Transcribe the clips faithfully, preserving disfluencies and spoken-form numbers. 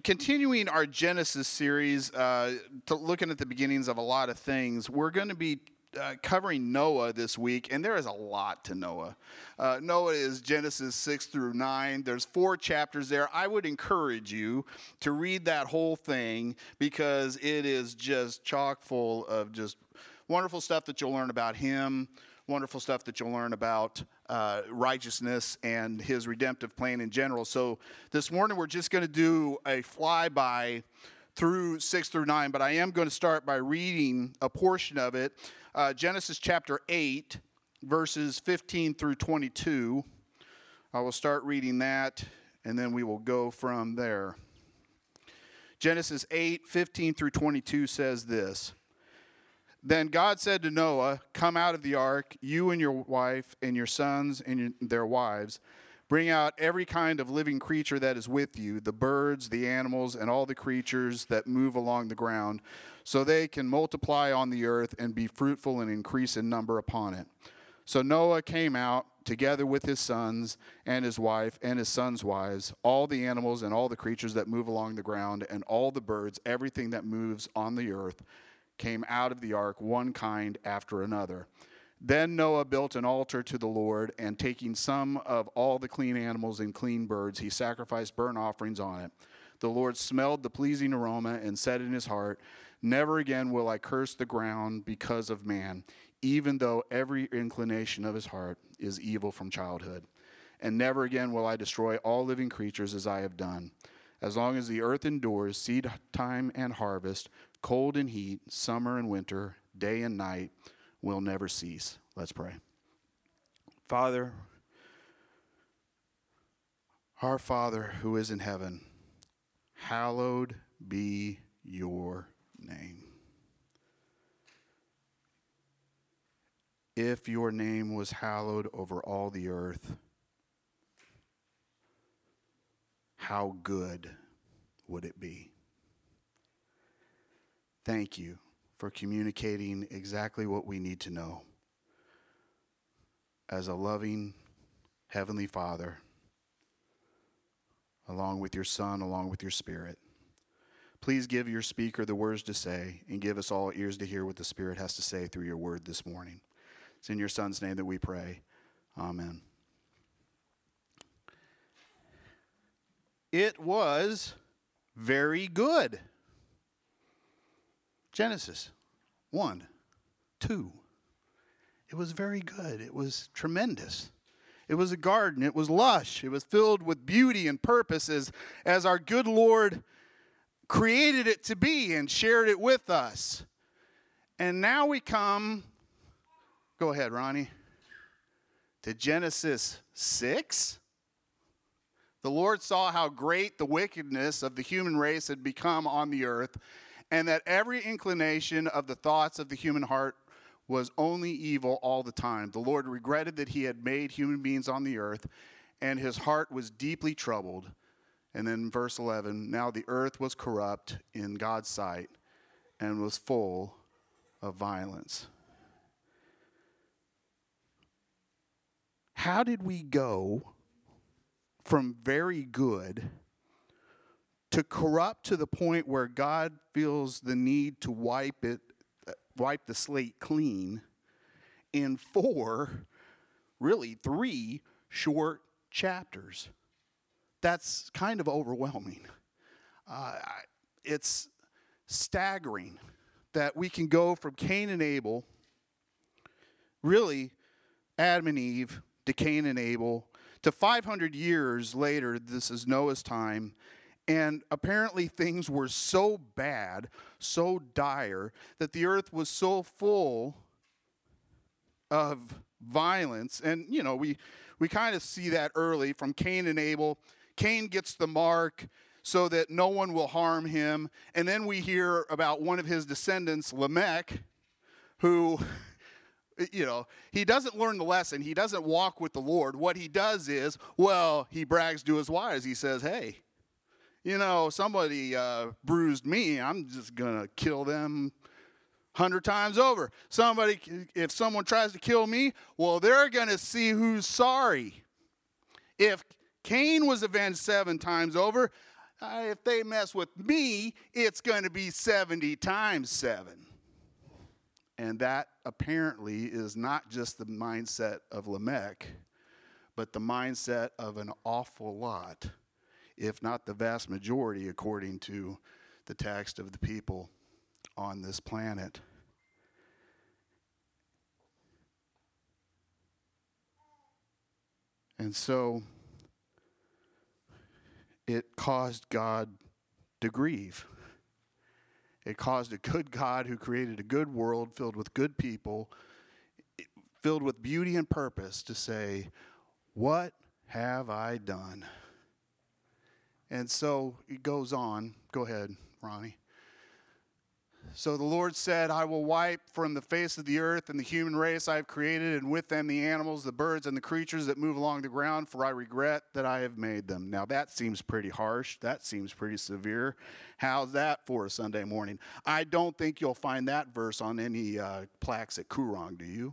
continuing our Genesis series, uh, to looking at the beginnings of a lot of things, we're going to be uh, covering Noah this week, and there is a lot to Noah. Uh, Noah is Genesis six through nine. There's four chapters there. I would encourage you to read that whole thing because it is just chock full of just wonderful stuff that you'll learn about him, wonderful stuff that you'll learn about uh, righteousness and his redemptive plan in general. So this morning we're just going to do a flyby through six through nine, but I am going to start by reading a portion of it. Uh, Genesis chapter eight, verses fifteen through twenty-two. I will start reading that, and then we will go from there. Genesis eight, fifteen through twenty-two says this. Then God said to Noah, "Come out of the ark, you and your wife and your sons and your, their wives. Bring out every kind of living creature that is with you, the birds, the animals, and all the creatures that move along the ground, so they can multiply on the earth and be fruitful and increase in number upon it." So Noah came out together with his sons and his wife and his sons' wives, all the animals and all the creatures that move along the ground, and all the birds, everything that moves on the earth, came out of the ark, one kind after another. Then Noah built an altar to the Lord, and taking some of all the clean animals and clean birds, he sacrificed burnt offerings on it. The Lord smelled the pleasing aroma and said in his heart, "Never again will I curse the ground because of man, even though every inclination of his heart is evil from childhood. And never again will I destroy all living creatures as I have done. As long as the earth endures, seed time and harvest, cold and heat, summer and winter, day and night will never cease." Let's pray. Father, our Father who is in heaven, hallowed be your name. If your name was hallowed over all the earth, how good would it be? Thank you for communicating exactly what we need to know. As a loving Heavenly Father, along with your Son, along with your Spirit, please give your speaker the words to say and give us all ears to hear what the Spirit has to say through your word this morning. It's in your Son's name that we pray. Amen. It was very good. Genesis one, two. It was very good. It was tremendous. It was a garden. It was lush. It was filled with beauty and purpose as, as our good Lord created it to be and shared it with us. And now we come, go ahead, Ronnie, to Genesis six. The Lord saw how great the wickedness of the human race had become on the earth, and that every inclination of the thoughts of the human heart was only evil all the time. The Lord regretted that he had made human beings on the earth, and his heart was deeply troubled. And then verse eleven, now the earth was corrupt in God's sight and was full of violence. How did we go from very good to corrupt to the point where God feels the need to wipe it, wipe the slate clean in four, really three short chapters? That's kind of overwhelming. Uh, it's staggering that we can go from Cain and Abel, really Adam and Eve, to Cain and Abel, to five hundred years later, this is Noah's time, and apparently things were so bad, so dire, that the earth was so full of violence. And, you know, we, we kind of see that early from Cain and Abel. Cain gets the mark so that no one will harm him. And then we hear about one of his descendants, Lamech, who, you know, he doesn't learn the lesson. He doesn't walk with the Lord. What he does is, well, he brags to his wives. He says, hey, you know, somebody uh, bruised me. I'm just going to kill them a hundred times over. Somebody, if someone tries to kill me, well, they're going to see who's sorry. If Cain was avenged seven times over, Uh, if they mess with me, it's going to be seventy times seven. And that apparently is not just the mindset of Lamech, but the mindset of an awful lot, if not the vast majority, according to the text of the people on this planet. And so it caused God to grieve. It caused a good God who created a good world filled with good people, filled with beauty and purpose, to say, "What have I done?" And so it goes on. Go ahead, Ronnie. So the Lord said, "I will wipe from the face of the earth and the human race I have created, and with them the animals, the birds, and the creatures that move along the ground, for I regret that I have made them." Now that seems pretty harsh. That seems pretty severe. How's that for a Sunday morning? I don't think you'll find that verse on any uh, plaques at Coorong, do you?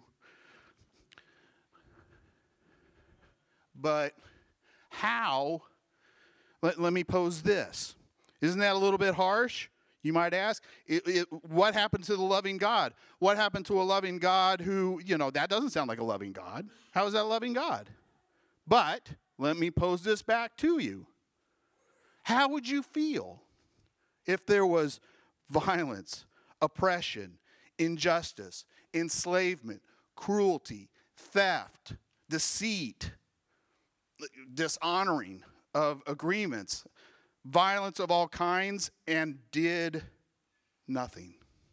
But how? Let, let me pose this. Isn't that a little bit harsh? You might ask, it, it, what happened to the loving God? What happened to a loving God who, you know, that doesn't sound like a loving God. How is that a loving God? But let me pose this back to you. How would you feel if there was violence, oppression, injustice, enslavement, cruelty, theft, deceit, dishonoring of agreements, violence of all kinds, and did nothing?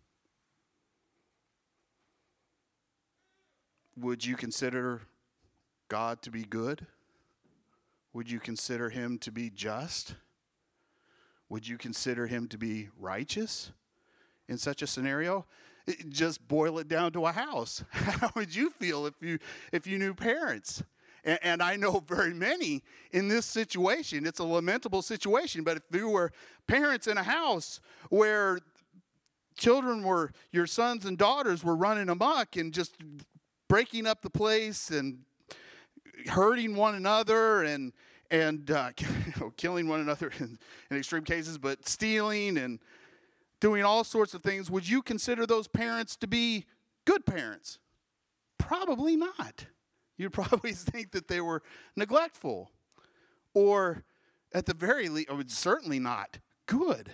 Would you consider God to be good? Would you consider him to be just? Would you consider him to be righteous in such a scenario? It, just boil it down to a house. How would you feel if you if you knew parents? And I know very many in this situation. It's a lamentable situation, but if you were parents in a house where children were, your sons and daughters were running amok and just breaking up the place and hurting one another and and uh, you know, killing one another in, in extreme cases, but stealing and doing all sorts of things, would you consider those parents to be good parents? Probably not. You'd probably think that they were neglectful, or at the very least, or certainly not good.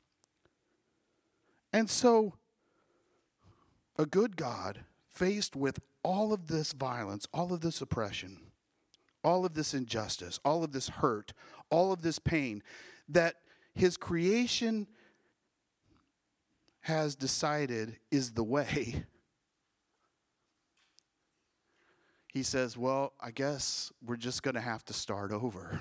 And so, a good God, faced with all of this violence, all of this oppression, all of this injustice, all of this hurt, all of this pain, that his creation has decided is the way, he says, well, I guess we're just going to have to start over.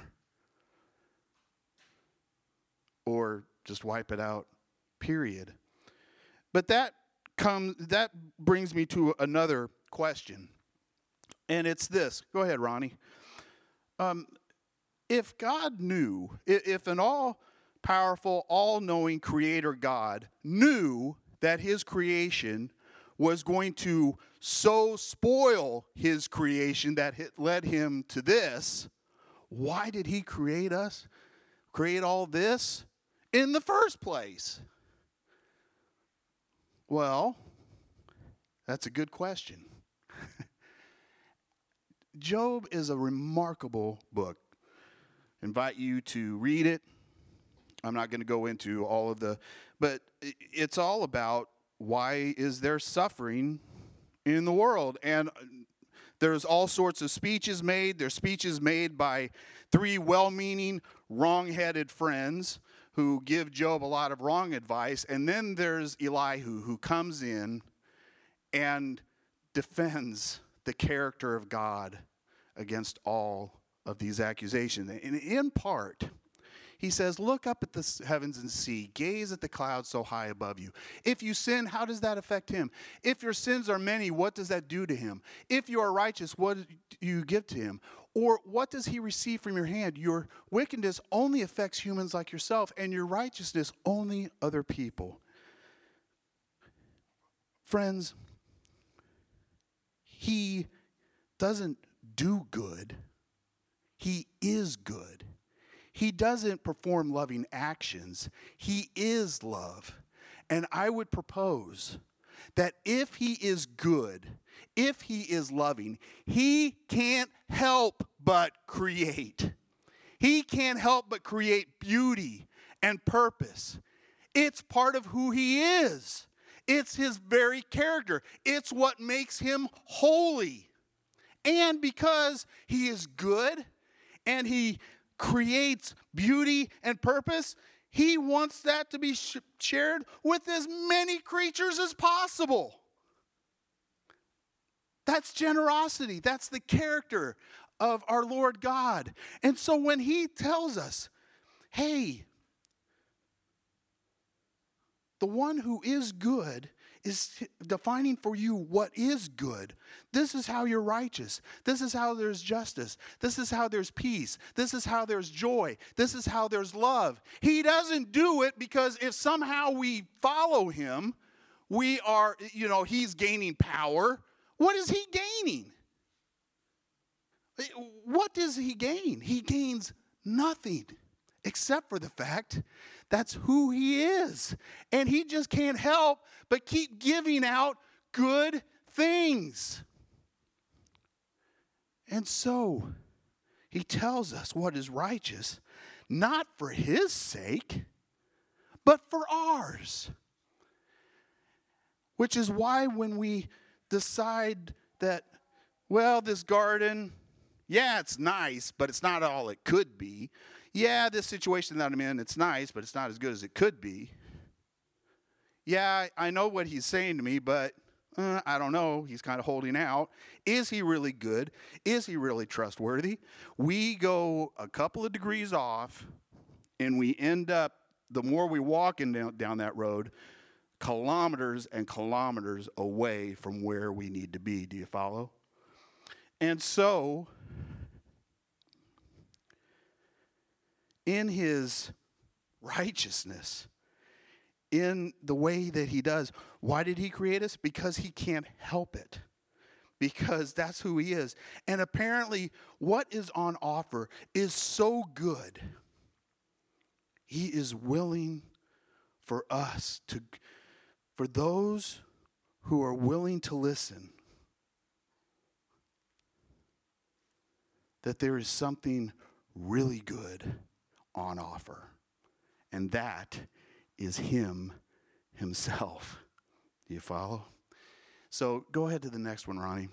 Or just wipe it out, period. But that comes that brings me to another question. And it's this. Go ahead, Ronnie. Um, if God knew, if an all-powerful, all-knowing creator God knew that his creation was going to so spoil his creation that it led him to this, why did he create us, create all this in the first place? Well, that's a good question. Job is a remarkable book. I invite you to read it. I'm not going to go into all of the, but it's all about why is there suffering in the world. And there's all sorts of speeches made. There's speeches made by three well-meaning, wrong-headed friends who give Job a lot of wrong advice. And then there's Elihu, who comes in and defends the character of God against all of these accusations. And in part, he says, look up at the heavens and see. Gaze at the clouds so high above you. If you sin, how does that affect him? If your sins are many, what does that do to him? If you are righteous, what do you give to him? Or what does he receive from your hand? Your wickedness only affects humans like yourself, and your righteousness only other people. Friends, he doesn't do good. He is good. he doesn't perform loving actions. He is love. And I would propose that if he is good, if he is loving, he can't help but create. He can't help but create beauty and purpose. It's part of who he is. It's his very character. It's what makes him holy. And because he is good and he creates beauty and purpose, he wants that to be sh- shared with as many creatures as possible. That's generosity. That's the character of our Lord God. And so when he tells us, hey, the one who is good is defining for you what is good. This is how you're righteous. This is how there's justice. This is how there's peace. This is how there's joy. This is how there's love. He doesn't do it because if somehow we follow him, we are, you know, he's gaining power. What is he gaining? What does he gain? He gains nothing except for the fact that's who he is. And he just can't help but keep giving out good things. And so he tells us what is righteous, not for his sake, but for ours. Which is why when we decide that, well, this garden, yeah, it's nice, but it's not all it could be. Yeah, this situation that I'm in, it's nice, but it's not as good as it could be. Yeah, I know what he's saying to me, but uh, I don't know. He's kind of holding out. Is he really good? Is he really trustworthy? We go a couple of degrees off, and we end up, the more we walk in down, down that road, kilometers and kilometers away from where we need to be. Do you follow? And so, in his righteousness, in the way that he does, why did he create us? Because he can't help it. Because that's who he is. And apparently, what is on offer is so good. He is willing for us to, for those who are willing to listen, that there is something really good on offer. And that is him himself. Do you follow? So go ahead to the next one, Ronnie.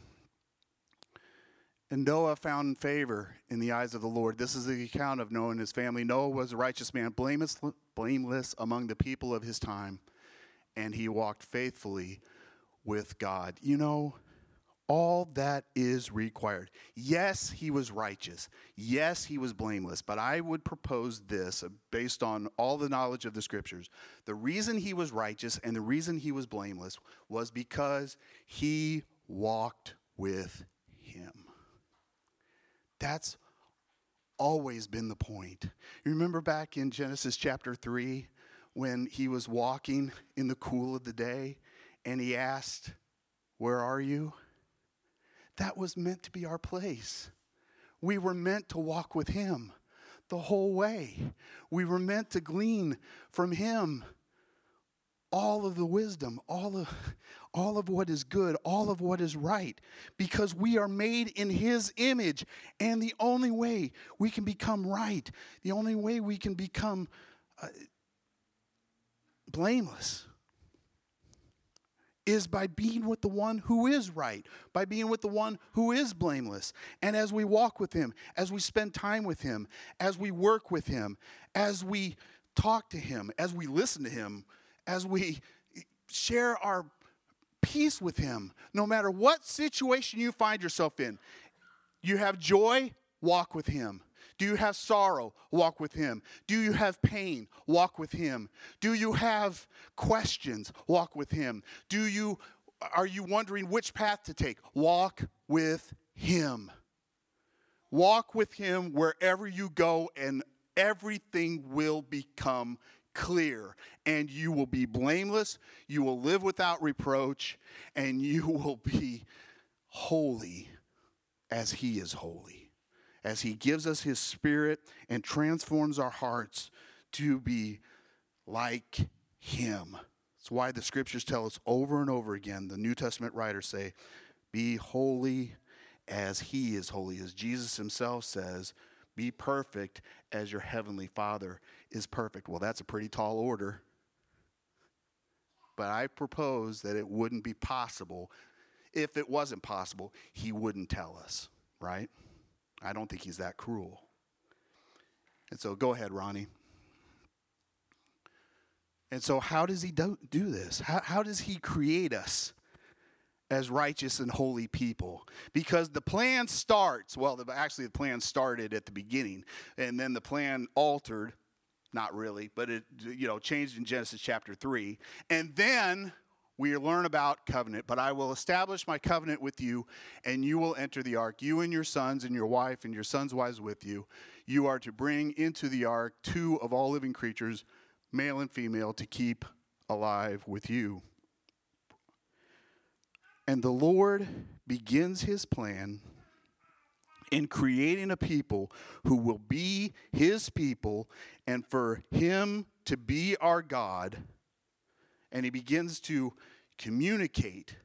And Noah found favor in the eyes of the Lord. This is the account of Noah and his family. Noah was a righteous man, blameless, blameless among the people of his time. And he walked faithfully with God. You know, all that is required. Yes, he was righteous. Yes, he was blameless. But I would propose this based on all the knowledge of the scriptures. The reason he was righteous and the reason he was blameless was because he walked with him. That's always been the point. You remember back in Genesis chapter three when he was walking in the cool of the day and he asked, "Where are you?" That was meant to be our place. We were meant to walk with him the whole way. We were meant to glean from him all of the wisdom, all of, all of what is good, all of what is right, because we are made in his image. And the only way we can become right, the only way we can become uh, blameless, is by being with the one who is right, by being with the one who is blameless. And as we walk with him, as we spend time with him, as we work with him, as we talk to him, as we listen to him, as we share our peace with him, no matter what situation you find yourself in, you have joy, walk with him. Do you have sorrow? Walk with him. Do you have pain? Walk with him. Do you have questions? Walk with him. Do you, are you wondering which path to take? Walk with him. Walk with him wherever you go, and everything will become clear, and you will be blameless, you will live without reproach, and you will be holy as he is holy. as he gives us his Spirit and transforms our hearts to be like him. That's why the scriptures tell us over and over again, the New Testament writers say, be holy as he is holy. As Jesus himself says, be perfect as your heavenly Father is perfect. Well, that's a pretty tall order. But I propose that it wouldn't be possible. If it wasn't possible, he wouldn't tell us, right? I don't think he's that cruel. And so go ahead, Ronnie. And so how does he do, do this? How, how does he create us as righteous and holy people? Because the plan starts, well, the, actually the plan started at the beginning, and then the plan altered. Not really, but it, you know, changed in Genesis chapter three. And then we learn about covenant. But I will establish my covenant with you, and you will enter the ark, you and your sons and your wife and your sons' wives with you. You are to bring into the ark two of all living creatures, male and female, to keep alive with you. And the Lord begins his plan in creating a people who will be his people, and for him to be our God. And he begins to communicate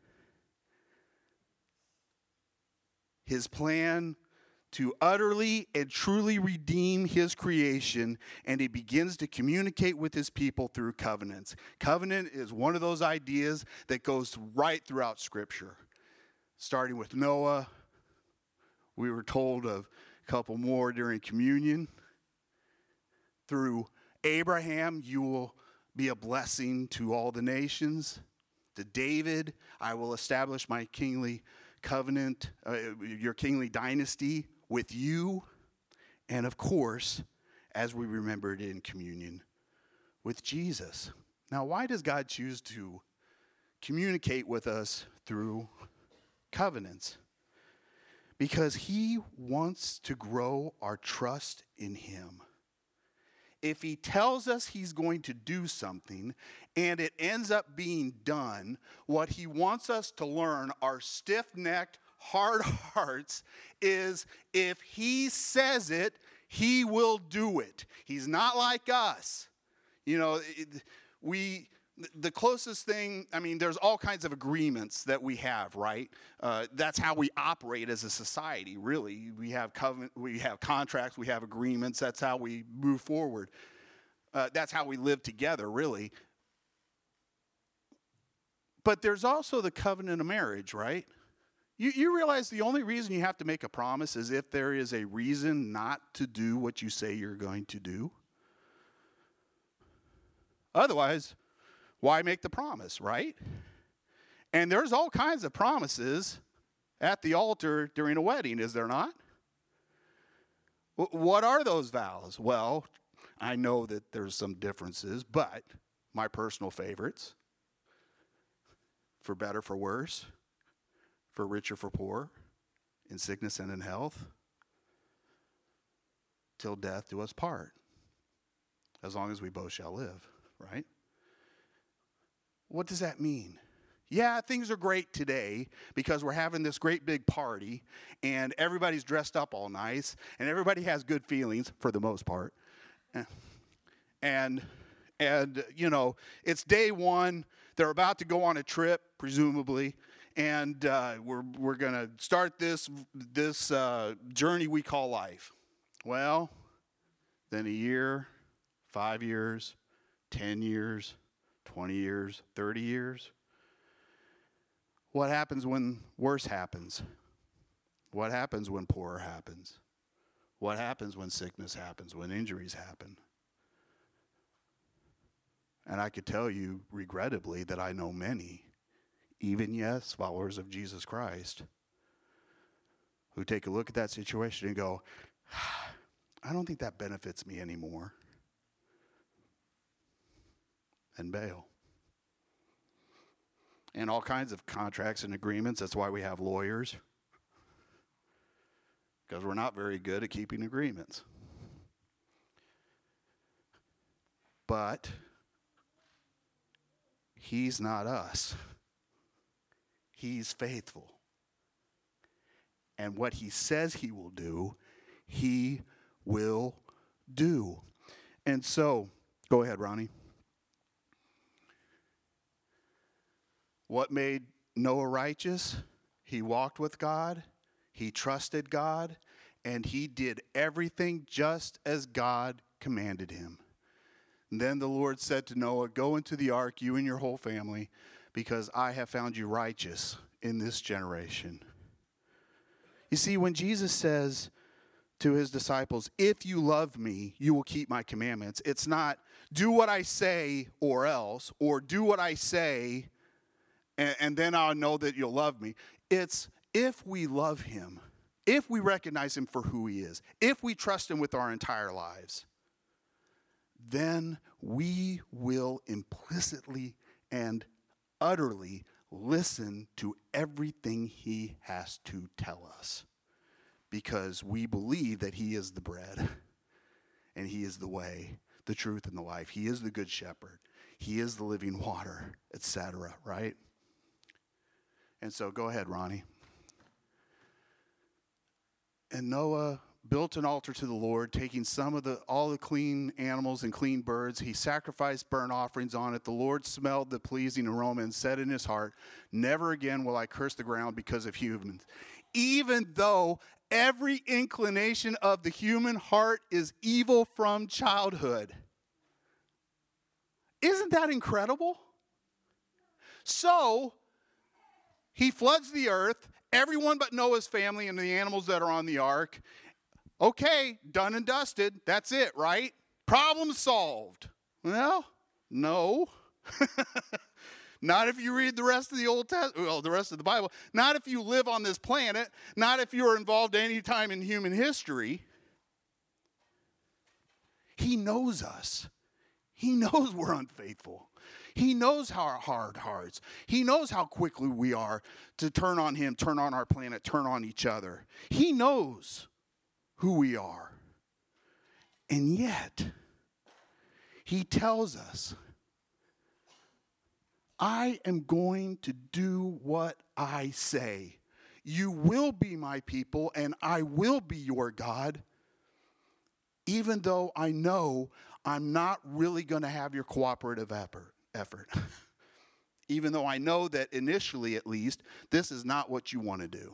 his plan to utterly and truly redeem his creation, and he begins to communicate with his people through covenants. Covenant is one of those ideas that goes right throughout Scripture, starting with Noah. We were told of a couple more during communion. Through Abraham, you will be a blessing to all the nations. To David, I will establish my kingly covenant, uh, your kingly dynasty with you. And of course, as we remembered in communion, with Jesus. Now, why does God choose to communicate with us through covenants? Because he wants to grow our trust in him. If he tells us he's going to do something and it ends up being done, what he wants us to learn, our stiff-necked, hard hearts, is if he says it, he will do it. He's not like us. You know, it, we... The closest thing, I mean, there's all kinds of agreements that we have, right? Uh, that's how we operate as a society, really. We have covenant, we have contracts, we have agreements. That's how we move forward. Uh, that's how we live together, really. But there's also the covenant of marriage, right? You, you realize the only reason you have to make a promise is if there is a reason not to do what you say you're going to do. Otherwise, why make the promise, right? And there's all kinds of promises at the altar during a wedding, is there not? What are those vows? Well, I know that there's some differences, but my personal favorites, for better, for worse, for richer, for poor, in sickness and in health, till death do us part, as long as we both shall live, right? What does that mean? Yeah, things are great today because we're having this great big party and everybody's dressed up all nice and everybody has good feelings for the most part. And, and you know, it's day one. They're about to go on a trip, presumably, and uh, we're, we're going to start this, this uh, journey we call life. Well, then a year, five years, ten years, twenty years, thirty years. What happens when worse happens? What happens when poorer happens? What happens when sickness happens, when injuries happen? And I could tell you, regrettably, that I know many, even yes, followers of Jesus Christ, who take a look at that situation and go, I don't think that benefits me anymore, and bail. And all kinds of contracts and agreements. That's why we have lawyers, because we're not very good at keeping agreements. But he's not us. He's faithful. And what he says he will do, he will do. And so, go ahead, Ronnie. What made Noah righteous? He walked with God, he trusted God, and he did everything just as God commanded him. And then the Lord said to Noah, go into the ark, you and your whole family, because I have found you righteous in this generation. You see, when Jesus says to his disciples, if you love me, you will keep my commandments, it's not do what I say or else, or do what I say and, and then I'll know that you'll love me. It's if we love him, if we recognize him for who he is, if we trust him with our entire lives, then we will implicitly and utterly listen to everything he has to tell us, because we believe that he is the bread and he is the way, the truth, and the life. He is the good shepherd. He is the living water, et cetera, right? And so go ahead, Ronnie. And Noah built an altar to the Lord, taking some of the all the clean animals and clean birds. He sacrificed burnt offerings on it. The Lord smelled the pleasing aroma and said in his heart, never again will I curse the ground because of humans. Even though every inclination of the human heart is evil from childhood. Isn't that incredible? So, he floods the earth, everyone but Noah's family and the animals that are on the ark. Okay, done and dusted. That's it, right? Problem solved. Well, no. Not if you read the rest of the Old Testament, well, the rest of the Bible. Not if you live on this planet. Not if you're involved any time in human history. He knows us. He knows we're unfaithful. He knows our hard hearts. He knows how quickly we are to turn on him, turn on our planet, turn on each other. He knows who we are. And yet, he tells us, I am going to do what I say. You will be my people, and I will be your God, even though I know I'm not really going to have your cooperative effort. effort. Even though I know that initially, at least, this is not what you want to do.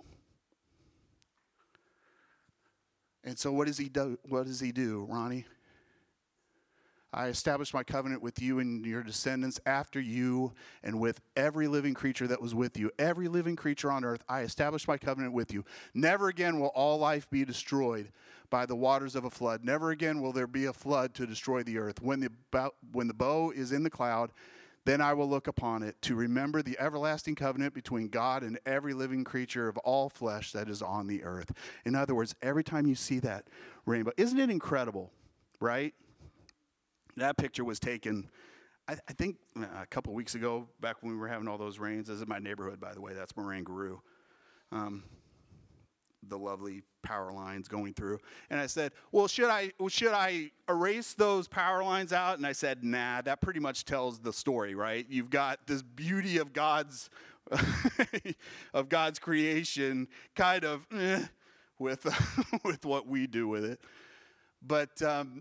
And so what does he do? What does he do, Ronnie? I established my covenant with you and your descendants after you and with every living creature that was with you. Every living creature on earth, I established my covenant with you. Never again will all life be destroyed by the waters of a flood. Never again will there be a flood to destroy the earth. When the, bow, when the bow is in the cloud, then I will look upon it to remember the everlasting covenant between God and every living creature of all flesh that is on the earth. In other words, every time you see that rainbow, isn't it incredible, right? That picture was taken, I, I think, a couple weeks ago, back when we were having all those rains. This is my neighborhood, by the way. That's Morangaroo. Um, the lovely power lines going through. And I said, well, should I should I erase those power lines out? And I said, nah, that pretty much tells the story, right? You've got this beauty of God's of God's creation kind of eh, with, with what we do with it. But um,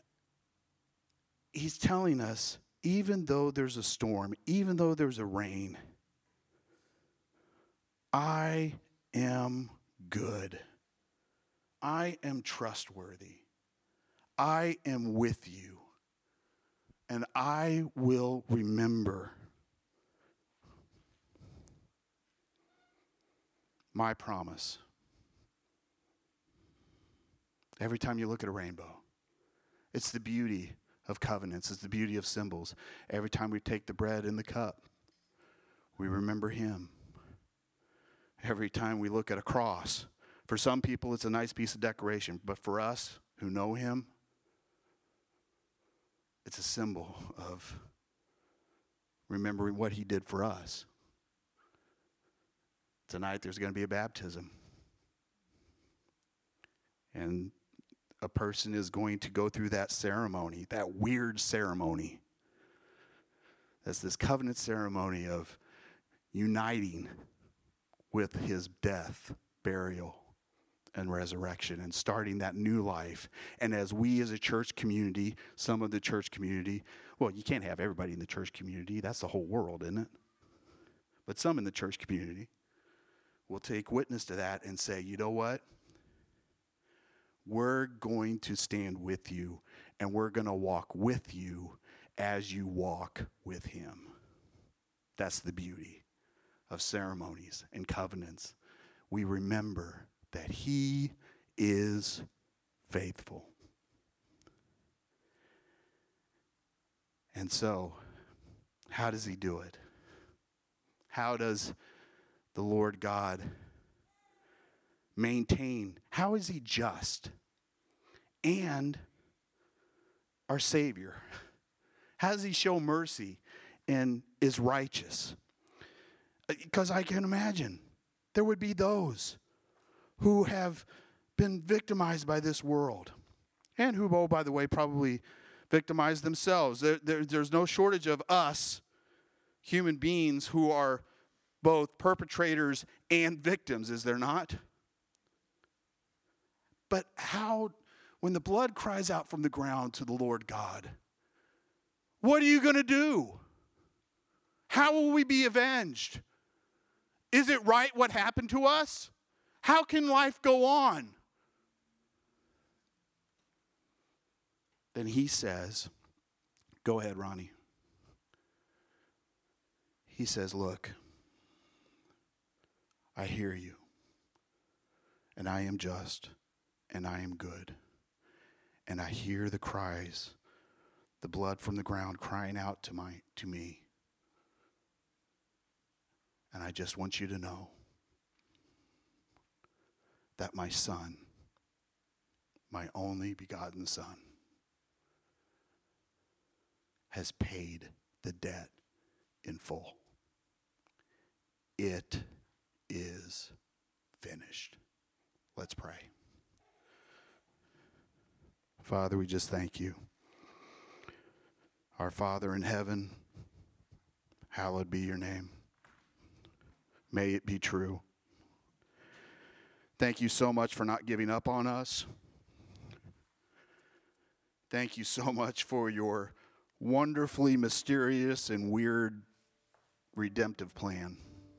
he's telling us, even though there's a storm, even though there's a rain, I am good. I am trustworthy. I am with you. And I will remember my promise. Every time you look at a rainbow, it's the beauty of covenants. It's the beauty of symbols. Every time we take the bread and the cup, we remember him. Every time we look at a cross, for some people it's a nice piece of decoration, but for us who know him, it's a symbol of remembering what he did for us. Tonight there's going to be a baptism. And a person is going to go through that ceremony, that weird ceremony. That's this covenant ceremony of uniting with his death, burial, and resurrection and starting that new life. And as we as a church community, some of the church community, well, you can't have everybody in the church community. That's the whole world, isn't it? But some in the church community will take witness to that and say, you know what? We're going to stand with you, and we're going to walk with you as you walk with him. That's the beauty of ceremonies and covenants. We remember that he is faithful. And so, how does he do it? How does the Lord God maintain? How is he just? And our Savior. How does he show mercy and is righteous? Because I can imagine there would be those who have been victimized by this world, and who, oh, by the way, probably victimized themselves. There, there, there's no shortage of us, human beings, who are both perpetrators and victims, is there not? But how, when the blood cries out from the ground to the Lord God, what are you going to do? How will we be avenged? Is it right what happened to us? How can life go on? Then he says, go ahead, Ronnie. He says, look, I hear you, and I am just, and I am good, and I hear the cries, the blood from the ground crying out to my to me. And I just want you to know that my son, my only begotten son, has paid the debt in full. It is finished. Let's pray. Father, we just thank you. Our Father in heaven, hallowed be your name. May it be true. Thank you so much for not giving up on us. Thank you so much for your wonderfully mysterious and weird redemptive plan.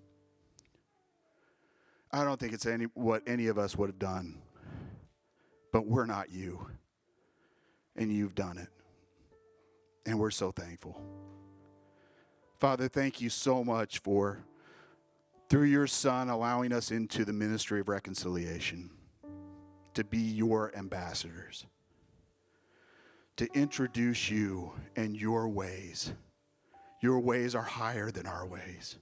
I don't think it's any what any of us would have done, but we're not you, and you've done it, and we're so thankful. Father, thank you so much for, through your Son, allowing us into the ministry of reconciliation, to be your ambassadors, to introduce you and your ways. Your ways are higher than our ways.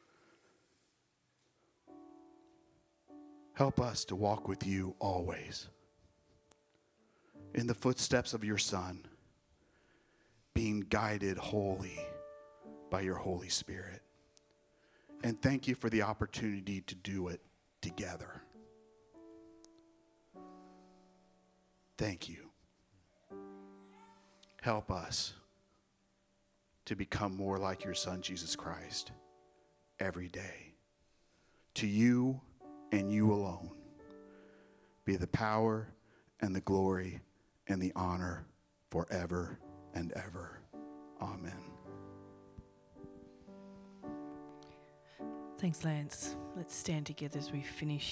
Help us to walk with you always, in the footsteps of your Son, being guided wholly by your Holy Spirit. And thank you for the opportunity to do it together. Thank you. Help us to become more like your Son, Jesus Christ, every day. To you and you alone be the power and the glory and the honor forever and ever. Amen. Thanks, Lance. Let's stand together as we finish.